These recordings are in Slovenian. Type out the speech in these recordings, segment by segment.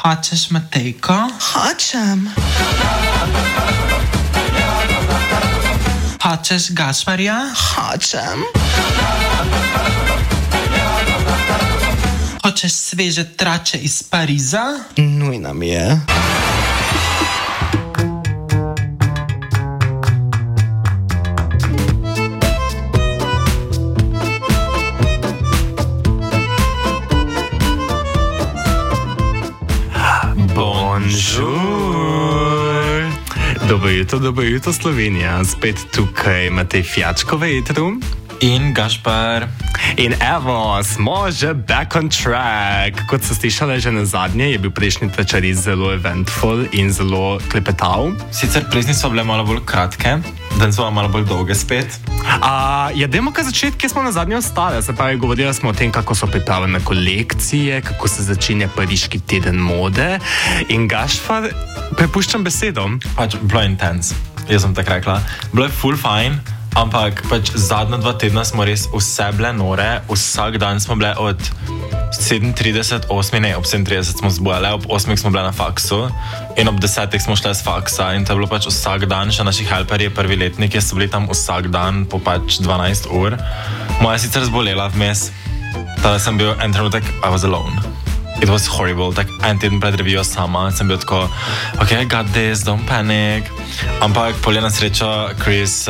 Hočeš Matejko? Hočem. Hočeš Gašparja? Hočem. Hočeš sveže trače iz Pariza? Nujna mi je. Bonjour. Dobro jutro Slovenija. Spet tukaj Matej Fjačko v etru. In Gašpar. In evo, smo že back on track. Kot ste slišali že na zadnje, je bil prejšnji večer zelo eventful in zelo klepetav. Sicer prejšnji so bile malo bolj kratke, danes so malo bolj dolge spet. Dajmo kar začeti, kjer smo na zadnje ostali. Se pravi, govorili smo o tem, kako so pripravljene kolekcije, kako se začenja pariški teden mode. In Gašpar, prepuščam besedo. Bilo je intense, jaz sem tako rekla. Bilo je full fine. Ampak zadnja 2 tedna smo res vse bile nore, vsak dan smo bile od 37, ob 37 smo zbojale, ob 8 smo bile na faksu in ob 10 smo šle z faksa in to je bilo vsak dan, še naši helperji, prvi letniki so bili tam vsak dan po 12 ur. Moja sicer zbolela vmes, tada sem bil en trenutek, I was alone. It was horrible, tak en teden pred revijo sama, sem bil tako, ok, I got this, don't panic. Ampak polje na srečo, Chris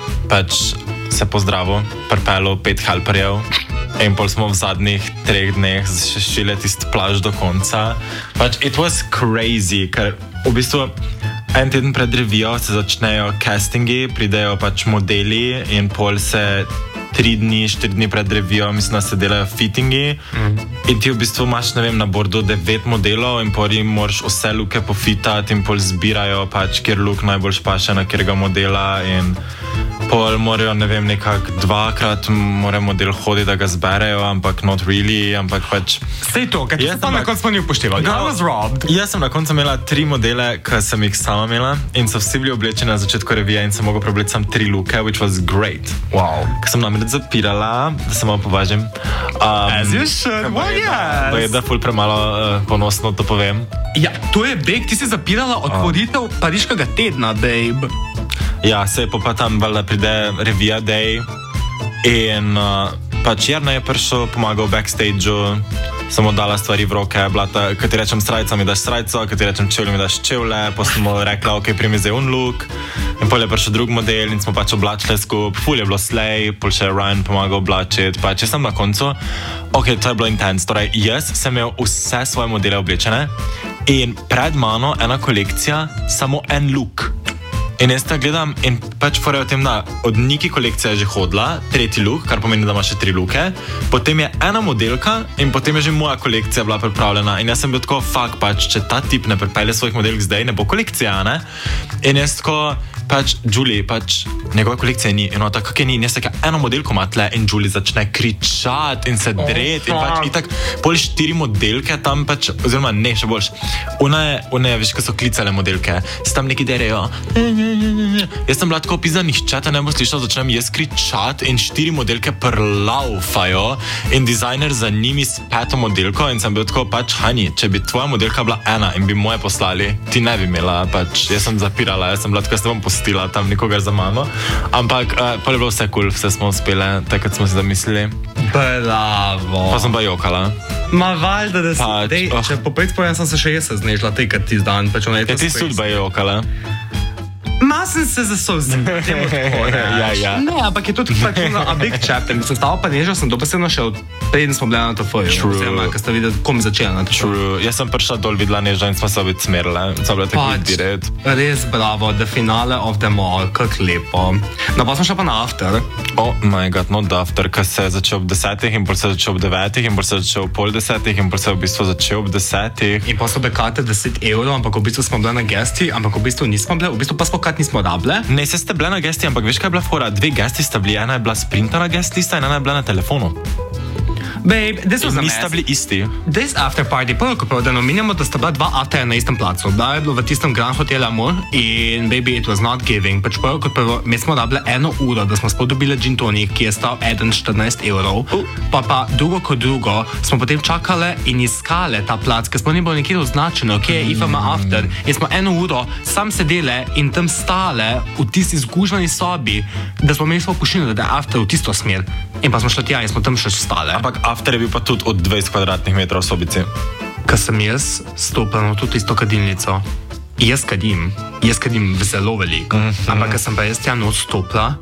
se pozdravil, pripelo 5 helperjev in pol smo v zadnjih 3 dneh šili tist plaž do konca. It was crazy, ker v bistvu en teden pred revijo se začnejo castingi, pridejo modeli in pol se 4 dni pred revijo, mislim, da se delajo fittingi in ti v bistvu imaš, ne vem, na bordu 9 modelov in pol jim moraš vse luke pofitati in pol zbirajo kjer luk najbolj paše na kjerega modela in pol morajo, ne vem, nekako 2-krat mora model hoditi, da ga zberejo, ampak not really, ampak Sej to, kaj se pa na koncu smo ni upoštevali. I was robbed. Jaz sem na koncu imela 3 modele, ki sem jih sama imela in so vsi bili oblečeni na začetku revije in sem mogel preoblečiti sam 3 luke, which was great. Wow. Ker sem namreč zapirala, da se malo považim. As you should, well yes. To je da ful premalo ponosno to povem. Ja, to je beg, ti si zapirala otvoritev pariškega tedna, babe. Ja, se je pa tam valjda pride revija day in Jernej je prišel, pomagal v backstageu, sem mu dala stvari v roke, kaj ti rečem srajca, mi daš srajco, kaj ti rečem čevlje, mi daš čevlje, pa sem mu rekla, ok, primi zdaj un look in pol je prišel drug model in smo oblačili skup, ful je bilo slej, pol še Ryan pomagal oblačiti, če sem na koncu, ok, to je bilo intense, torej jaz sem imel vse svoje modele oblečene in pred mano ena kolekcija, samo en look. In jaz ta gledam in fora je o tem, da od Niki kolekcija je že hodila, 3. look, kar pomeni, da ima še 3 luke, potem je ena modelka in potem je že moja kolekcija bila pripravljena in jaz sem bil tako, če ta tip ne pripelje svojih modelk zdaj, ne bo kolekcija, ne? In jaz tako, Julie, njegova kolekcija ni, in ona tako, kakaj ni, in jaz tako, eno modelko ima tle in Julie začne kričati in se dreti in itak, pol 4 modelke tam oziroma ne, še boljš, one, veš, ko so klicale modelke, se tam neki derejo, jaz sem bila tako pizda, nihče te ne bo slišal, začnem jaz kričati in 4 modelke prlaufajo in dizajner za njimi s 5. modelko in sem bil tako, Hani, če bi tvoja modelka bila ena in bi moje poslali, ti ne bi imela, jaz sem zapirala, jaz sem bila tako, jaz ne bom postila tam nikogar za mano, ampak pol je bilo vse cool, vse smo uspele, takrat smo si zamislili. Bravo. Pa sem pa jokala. Ma valjda, da si, če popet povem, sem se še jaz znežila, tekrat ti zdan, ti si tudi jokala. Ma sem se zasolzil, temu tako, ja. Ne, ampak je tudi a big chapter, mislim, stava pa nežal sem dobesedno še od preden smo bili na to foju. Oziroma, ker ste videli, kom začela na to foju. Jaz sem prišla dol, videla neža in smo se obet smerile. So bile tako direkt. Res bravo, the finale of them all, kak lepo. No, pa smo šla pa na after. Oh my god, not after, ker se je začel ob 10 in pol se je začel ob 9 in pol se je začel ob pol 10 in pol se je v bistvu začel ob 10. In pa so bekate 10 €, ampak v bistvu smo bile na gesti, ampak v bistvu nismo bile, v bistvu pa smo nismo dable. Ne, se ste bile na gesti, ampak veš kaj je bila fora? 2 gesti sta bili, ena je bila sprintana gest lista in ena je bila na telefonu. Babe, this was a Nista mess. bili isti. This after party, prvo kot prvo, da omenjamo, da sta bila dva afterja na istem placu. Da je bilo v tistem Grand Hotel Amur in baby, it was not giving. Pač prvo kot prvo, mi smo rabili 1 uro, da smo sploh dobili gin tonic, ki je stal 14 evrov. Pa drugo kot drugo, smo potem čakali in iskali ta plac, ker smo ni bilo nikjer označeno, kje je IFM after. In smo 1 uro sam sedeli in tam stale v tisti zgužvani sobi, da smo imeli svojo pošiljno, da je after v tisto smer. In pa smo šli tja in smo tam še stali. Ampak after je bil pa tudi od 20 kvadratnih metrov v sobici. Ko sem jaz stopil na tudi isto kadilnico, jaz kadim zelo veliko, ampak ko sem pa jaz tja not stopila,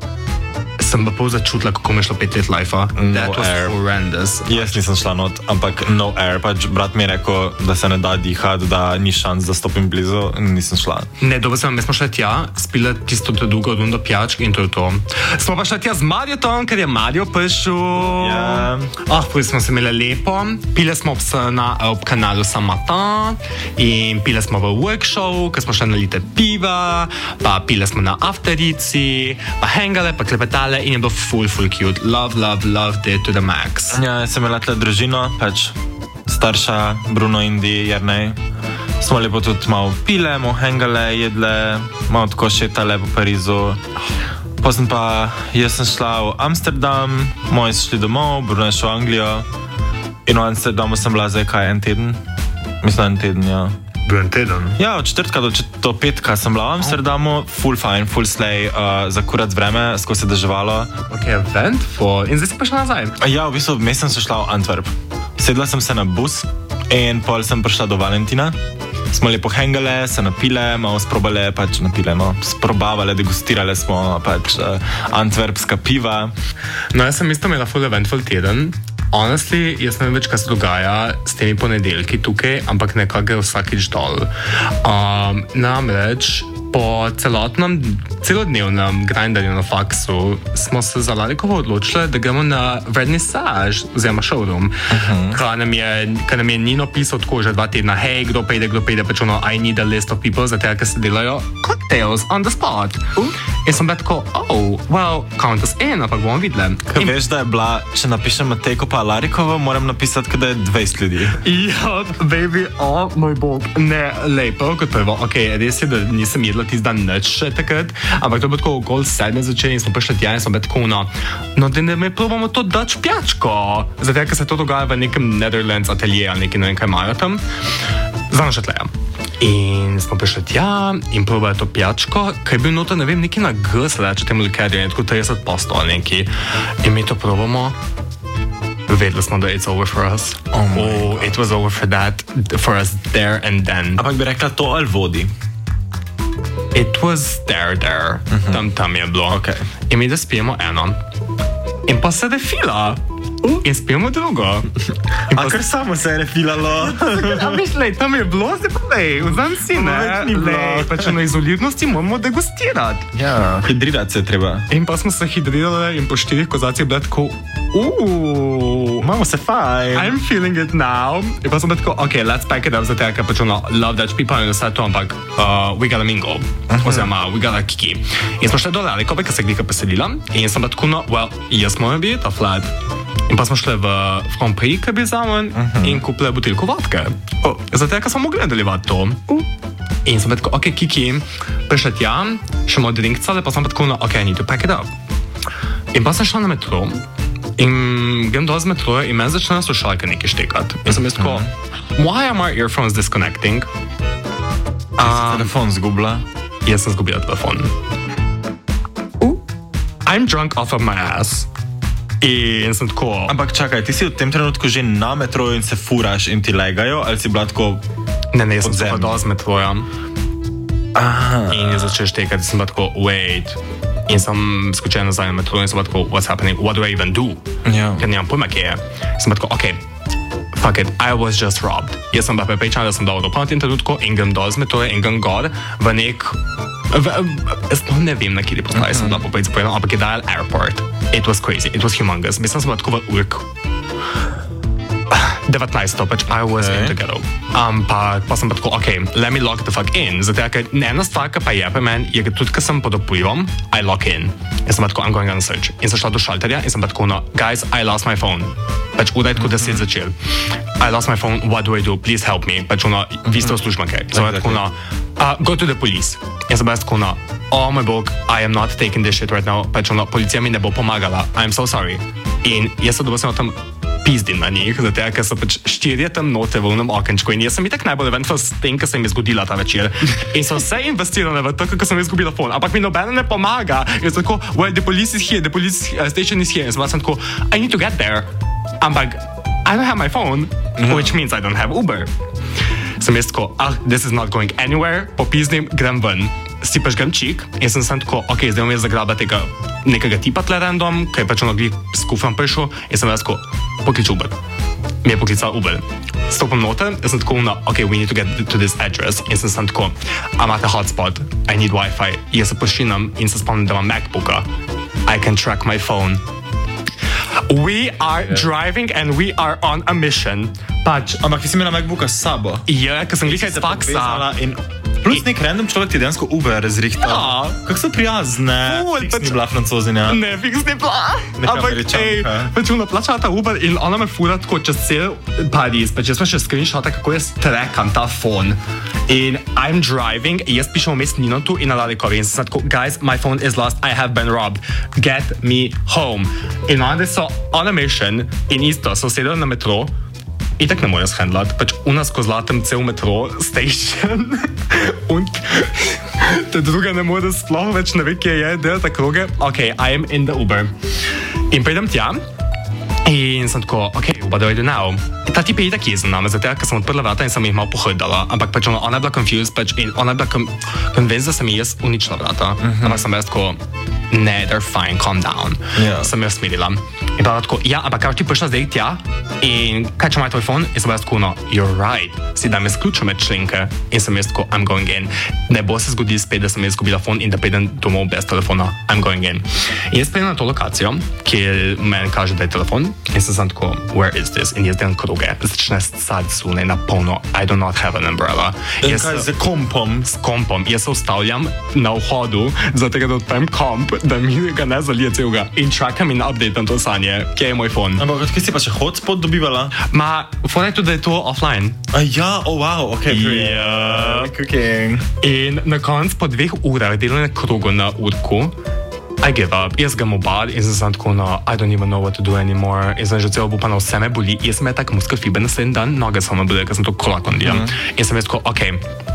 sem pa pol začutila, kako mi je šlo 5 let life-a. That was horrendous. Jaz nisem šla not, ampak no air. Pač brat mi je rekel, da se ne da dihati, da ni šans, da stopim blizu in nisem šla. Ne, dobro sem, mi smo šli tja, spili tisto drugo rundo pijačk in to je to. Smo pa šli tja z Mariotom, ker je Mario prišel. Ja. Prvi smo se imeli lepo, pili smo ob kanalu Samata in pili smo v workshop, ker smo šli na liter piva, pa pili smo na afterici, pa hangale, pa klepetale in je bilo full cute. Loved it to the max. Ja, sem imela tle družino, pač starša, Bruno, Indi, Jernej. Smo lepo tudi malo pile, malo hangale, jedle, malo tako šetale po Parizu. Potem pa jaz sem šla v Amsterdam, moji so šli domov, Bruno je šel v Anglijo in v Amsterdamu sem bila zdaj kaj, 1 teden? Mislim, 1 teden, ja. Bil en teden. Ja, od četrtka do petka sem bila v Amsterdamu, full fine, full slay, za kurac vreme, skozi se deževalo. Ok, eventful. In zdaj si pa šla nazaj? Ja, v bistvu, vmes sem se šla v Antwerp. Sedla sem se na bus in pol sem prišla do Valentina. Smo lepo hangale, se napile, malo sprobale, pač napile, no, sprobavale, degustirale smo pač antwerpska piva. No, jaz sem isto imela full eventful teden. Honestly, jaz ne vem več, kaj se dogaja s temi ponedeljki tukaj, ampak nekako gre vsakič dol. Namreč po celodnevnem grindanju na faksu smo se za Larikovo odločili, da gremo na vernisaž oziroma showroom. Kar nam je Nino pisal tako že 2 tedna, hej, kdo pride, pač ono, I need a list of people, zato ker se delajo cocktails on the spot. In sem bila tako, well, count us in, ampak bomo videli. Kaj veš, da je bila, če napišem Matejko pa Larikovo, moram napisati, da je 20 ljudi. Ja, baby, moj bog. Ne, lepo, kot prvo, ok, res je, da nisem jedla tisti dan nič še takrat, ampak to bo tako okoli 7 začeli in smo prišli tja in smo bili tako no, da ne me probamo to dač pijačko. Zato, ker se to dogaja v nekem Netherlands atelje ali nekaj, ne vem, kaj imajo tam. Znamo še tleja. In smo prišli tja in probali to pijačko, ki je bil noto, ne vem, nekaj na grsle, če temu likerju, in tako 30% ali nekaj. In mi to probamo. Vedeli smo, da it's over for us. It was over for us there and then. Ampak bi rekla to ali vodi? It was there. Tam je bilo. Okay. In mi da spijemo eno. In pa se refila. In spijemo drugo. A kar samo se je refilalo. A veš, lej, tam je bilo, zdaj pa lej, vzam si, ne? Lej, pač na izolirnosti moramo degustirati. Ja. Hidrirati se treba. In pa smo se hidrirali in po 4 kozacih bila tako, imamo se fajn. I'm feeling it now. In pa smo bila tako, ok, let's pack it up, zato ker pač ono, love Dutch people in vse to, ampak we gotta mingle. Oziroma, we gotta kiki. In smo šli do Larikove, ker se glika preselila. In sem bila tako, no, well, jaz moram biti ta flat. In pa smo šli v Franprix, ki je bil zamen, in kupili buteljko vodke. Zato, ker smo mogli nadaljevati to. In sem tako, ok, kiki, prišli tja, še malo drinkcale, pa sem tako, ok, I need to pack it up. In pa sem šla na metro, in grem dol z metroja in meni začne slušalke nekaj štekati. In sem tako, why are my earphones disconnecting? Telefon zgubila. Jaz sem zgubila telefon. I'm drunk off of my ass. In sem tako... Ampak čakaj, ti si v tem trenutku že na metroju in se furaš in ti legajo, ali si bila tako... Ne, jaz sem se pa dol z metroja. In je začel štekati, sem bila tako, wait. In sem skočila nazaj na metroju in sem bila tako, what's happening, what do I even do? Ja. Ker nemam pojma, kje je. Sem bila tako, ok, fuck it, I was just robbed. Jaz sem bila prepričana, da sem dal dopolno tem trenutku in grem dol z metroja in grem gor v nek... Jaz ne vem, na kjer postaji sem bila popolj zapojedna, ampak je dajal airport. It was crazy, it was humongous. Mislim, sem bila tako v urk. 19, pač I was in the ghetto. Ampak pa sem pa tako, okay, let me log the fuck in. Zato, ker ena stvar, ki pa je pri meni, je, tudi, ker sem pod vplivom, I log in. In sem pa tako, I'm going on search. In sem šla do šalterja in sem pa tako, no, guys, I lost my phone. Pač ura je tako 10 začel. I lost my phone, what do I do? Please help me. Pač ono, vi ste uslužbenke. Sem pa tako, no, go to the police. In sem pa tako, no, oh my bog, I am not taking this shit right now. Pač ono, policija mi ne bo pomagala. I'm so sorry. In jaz se dobro sem o tem pizdim na njih, zato ker so pač 4 tam note v unem okenčku in jaz sem itak najbolj eventful s tem, kar se mi je zgodila ta večer. In so vse investirane v to, kako sem izgubila phone. Ampak mi nobeno ne pomaga. Jaz sem tako, well, the police is here, the police station is here. In sem tako, I need to get there. Ampak I don't have my phone, which means I don't have Uber. Sem jaz tako, this is not going anywhere, popizdim, grem ven. Si pač grem čik in sem tako, ok, zdaj bom jaz zagraba tega nekega tipa tle random, ki je pač ono glih s kufrom prišel in sem jaz tako, poklič Uber. Mi je poklical Uber. Stopam noter, jaz sem tako, ok, we need to get to this address in sem tako, I'm at a hotspot, I need Wi-Fi. Jaz se pošinam in se spomnim, da imam MacBooka. I can track my phone. We are driving and we are on a mission. Pač, ampak ti si imela MacBooka s sabo. Ja, ker sem glih iz faksa. Plus nek random človek ti dejansko Uber razrihta. Ja. Kako so prijazne. Fiks ni bila francozinja. Ne, fiks ni bila. Ampak, pač ona plačala ta Uber in ona me fura tako čez cel Pariz. Pač jaz sem še screenshota, kako jaz trackam ta phone. In I'm driving, jaz pišem vmes Ninotu in na Lalikovi in sem tako, guys, my phone is lost, I have been robbed. Get me home. In onda so on a mission in isto, so sedeli na metro. Itak ne more shandlat, pač u nas ko zlatem cel metro station und ta druga ne more sploh več ne ve, kje je, delata kroge. Ok, I am in the Uber. In pridem tja in sem tako, ok, what do I do now? Ta tip je itak jezen name, zato ker sem odprla vrata in sem jih malo pohrdala, ampak pač ona je bila confused, pač in ona je bila convinced, da sem jaz uničila vrata. Ampak sem jaz tako, ne, they're fine, calm down. Sem jaz smirila. In pa tako, ja, ampak kaj ti prišla zdaj tja in kaj če maj tvoj phone? In sem jaz tako, no, you're right. Si dam jaz ključe med členke in sem jaz tako, I'm going in. Ne bo se zgodil spet, da sem jaz izgubila phone in da pridem domov bez telefona. I'm going in. In jaz pridem na to lokacijo, kjer meni kaže, da je telefon in sem tako, where is this? In jaz delam kroge. Začne stati sune na polno. I do not have an umbrella. In kaj z kompom? S kompom. Jaz se ustavljam na vhodu, zato da odprem komp, da mi ga ne zalije celega. In čakam in updateam to sanje. Kje je moj phone? Ampak odkaj si pa še hotspot dobivala? Ma, fora je tudi, da je to offline. Ja, oh wow, ok. Ja. Cooking. In na konc po 2 urah delanja krogu na urku, I give up. Jaz grem v bar in sem tako, no, I don't even know what to do anymore. In sem že celo upana, vse me boli. Jaz sem tak muskel fiber naslednji dan, noge so me boli, ker sem to kolakondijal. In sem jaz tako, ok,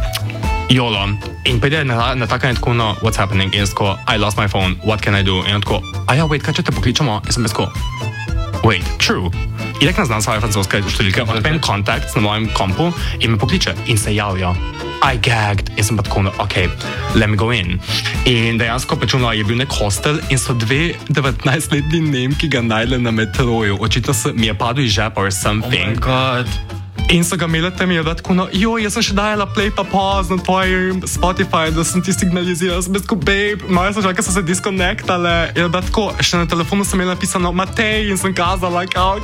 YOLO. In pride na takaj tako, no, what's happening? In jaz tako, I lost my phone, what can I do? In tako, ja, wait, kaj če te pokličamo? In sem jaz tako, wait, true. Idak ne znam svoje francoske številke, odpem kontakt na mojem kompu in me pokliče in se javlja. I gagged in sem pa tako, ok, let me go in. In dejansko pečuno je bil nek hostel in so 2 19-letni Nemki ga najdli na metroju. Očitno mi je padel iz žepa or something. Oh my god. In so ga imeli tam, je da tako, no, jaz sem še dajala play pa pause na tvoj Spotify, da sem ti signalizirala, sem tako, babe, malo sem že, ker so se disconnectale, je da tako, še na telefonu sem imela napisano Matej in sem kazala, kao,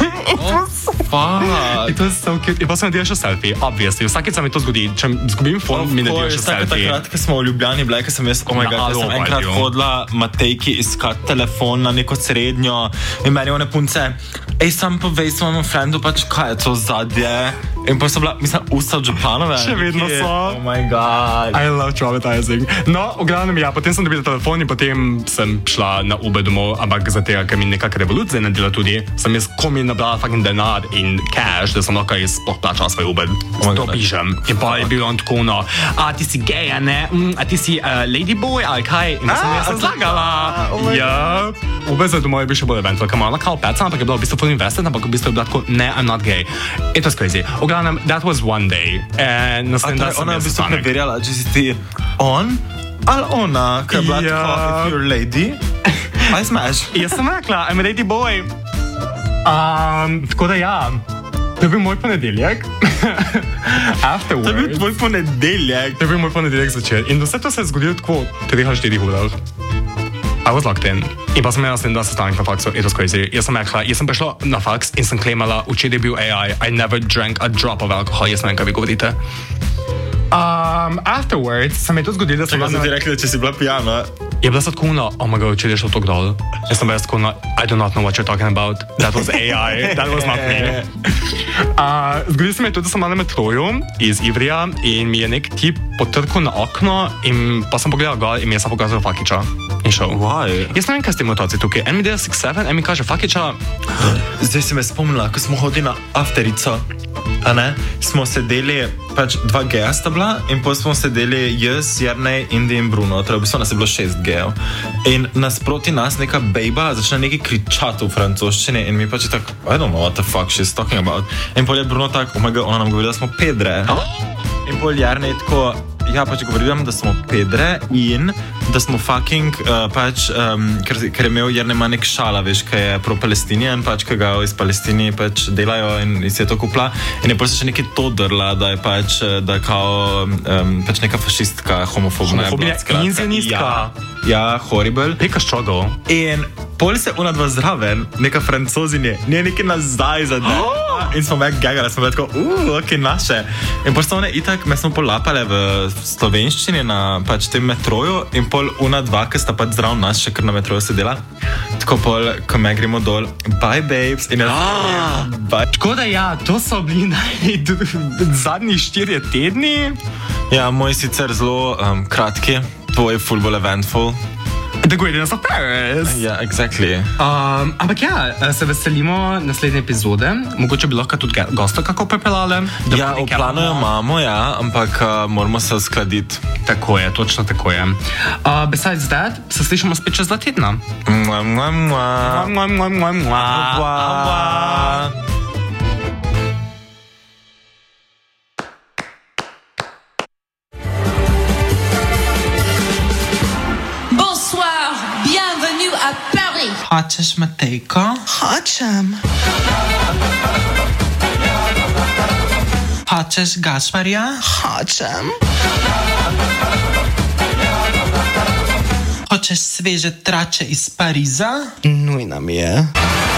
fuck. In to je so cute. In pa sem naredila še selfie, obviously. Vsakeč se mi to zgodi, če zgubim phone, mi naredila še selfie. Takrat, ko smo v Ljubljani bili, ko sem jaz sem enkrat hodila Matejki iskat telefon na neko srednjo in meni one punce, sam povej svojemu frendu, pač kaj je to zadje. In pa so bila, mislim, usta od Županove. Še vedno so. Oh my god. I love traumatizing. No, v glavnem, ja, potem sem dobila telefon in potem sem šla na Uber domov, ampak za tega, ker mi nekako revolucija nadela tudi, sem jaz komi nabrala fucking denar in cash, da sem lahko jaz sploh plačala svoj Uber. To pišem. In pa je bilo on tako, no, a ti si gay, a ne? A ti si ladyboy, ali kaj? In sem jaz zlagala. Ja. Uber za domov je bil še bolj event, ker malo kao peca, ampak je bilo v bistvu full invested, ampak v bistvu je bilo tako, ne, I'm not gay. It was crazy. V glavnem, that was one day. And naslednji dan sem ona jaz v bistvu zastanek. preverjala, če si ti on ali ona, ker je bila tako, if you're lady, I smash. Jaz sem rekla, I'm a lady boy. Tako da ja, to je bil moj ponedeljek. Afterwards. To je bil tvoj ponedeljek. To je bil moj ponedeljek zvečer. In vse to se je zgodilo tako 3 ali 4 urah. I was locked in. In pa sem imela da sestanek na faksu, it was crazy. Jaz sem prišla na faks in sem claimala, učitelj je bil AI, I never drank a drop of alcohol, jaz ne vem, kaj vi govorite. Afterwards se mi je to zgodilo, da sem... Čekaj, sem ti rekli, da če si bila pijana. Je bila sad kuna, oh my god, učitelj je šel tok dol. Jaz sem bila kuna, I do not know what you're talking about. That was AI, that was not me. Zgodilo se mi je tudi, da sem bila na metroju iz Ivrija in mi je nek tip potrkal na okno in pa sem pogledal gor in mi je samo pokazal Fakiča. In šel. Why? Jaz ne vem, kaj s tem otroci tukaj. En mi dela 6-7, en mi kaže Fakiča. Zdaj si me spomnila, ko smo hodili na afterico, a ne? Smo sedeli, pač 2 geja sta bila in potem smo sedeli jaz, Jernej, Indi in Bruno, torej v bistvu nas je bilo 6 gejev. In nasproti nas neka bejba začne nekaj kričati v francoščini in mi pač je tak, I don't know what the fuck she's talking about. In potem je Bruno tak, oh my god, ona nam govori, da smo pedre. In potem Jernej tako, ja, pač govorim, da smo pedre in da smo fucking, ker je imel Jernej ima nek šala, veš, kaj je pro-Palestinijan, pač, kaj ga iz Palestini pač delajo in se je to kupla. In je potem še nekaj to drla, da je pač, da kao, pač neka fašistka, homofobna. Homofobna in zionistka. Ja, horrible. Neka struggle. In pol se ona dva zraven, neka francozinje, nije nekaj nazaj zadnje. In smo mek gagali, smo bili tako, ok, naše. In potem so one itak, me smo polapale v slovenščini na pač tem metroju in pol una dva, ki sta pač zraven nas, še kar na metroju sedela. Tako pol, ko me gremo dol, bye babes. In bye. Tako da ja, to so bili zadnji 4 tedni. Ja, moj sicer zelo kratki, tvoj full bolj eventful. The Greatness of Paris. Ja, exactly. Ampak ja, se veselimo naslednje epizode. Mogoče bi lahko tudi gosta kako pripeljali. Ja, v planu jo imamo, ja, ampak moramo se uskladiti. Tako je, točno tako je. Besides that, se slišimo spet čez 2 tedna. Hočeš Matejko? Hočem. Hočeš Gašparja? Hočem. Hočeš sveže trače iz Pariza? Nujna mi je.